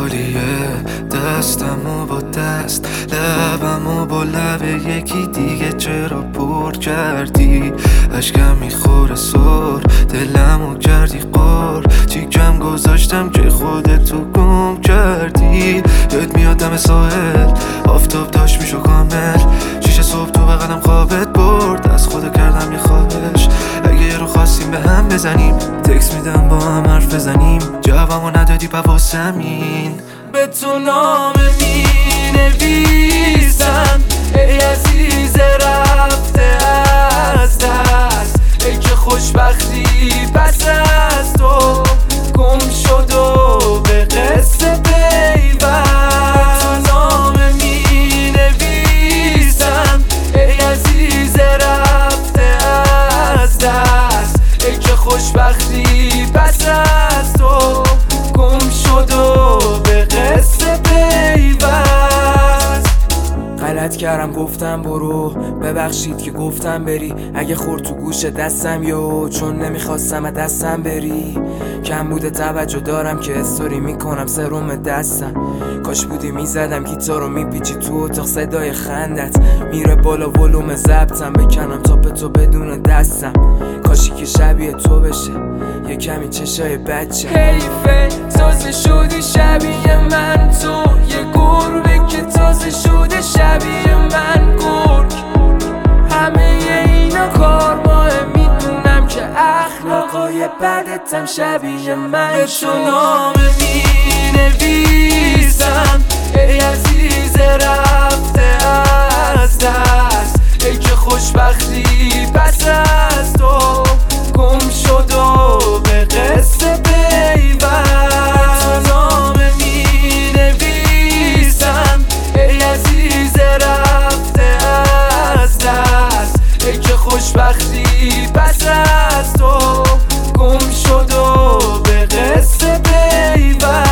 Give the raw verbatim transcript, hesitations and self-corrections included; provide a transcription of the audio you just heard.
خالیه، دستمو با دست، لبمو با لب یکی دیگه چرا پر کردی؟ اشکم میخوره سر، دلمو کردی قار، چیکم گذاشتم که خودتو گم کردی. یاد میاد دم ساحل، آفتاب داشت میشو کامل، شیشه صبح تو بغلم خوابت برد، از خدا کردم یه خواهش، اگه یه رو خواستیم به هم بزنیم، تکس میدم با هم حرف بزنیم، جوابمو ندادی پواسمین. به تو نامه می نویسم ای عزیز رفته از دست، ای که خوشبختی پس از تو گم شد و به قصه پیوست. به تو نامه می نویسم ای عزیز رفته از دست، ای که خوشبختی پس از تو گم شد و به قصه پیوست. غلط کردم گفتم برو، ببخشید که گفتم بری، اگه خورد تو گوش دستم یو، چون نمیخواستم از دستم بری. کم بوده توجه دارم که استوری میکنم سرم دستم، کاش بودی میزدم گیتارو میپیچی تو اتاق، صدای خندت میره بالا ولوم ضبطم، بکنم تا به تو بدون دستم، کاشی که شبیه تو بشه یه کمی چشای بچه. حیفه تازه شدی شبیه من، تو یه گربه که تازه شده شبیه من گرگ، همه اینا کار ماه، میدونم که اخلاقای بدتم شبیه من. به تو نامه می نویسم ای عزیز رفته از دست، ای که خوشبختی پس از تو گم شد و به قصه پیوست. به تو نامه می نویسم ای عزیز رفته از دست، ای که خوشبختی پس از تو گم شد و به قصه پیوست.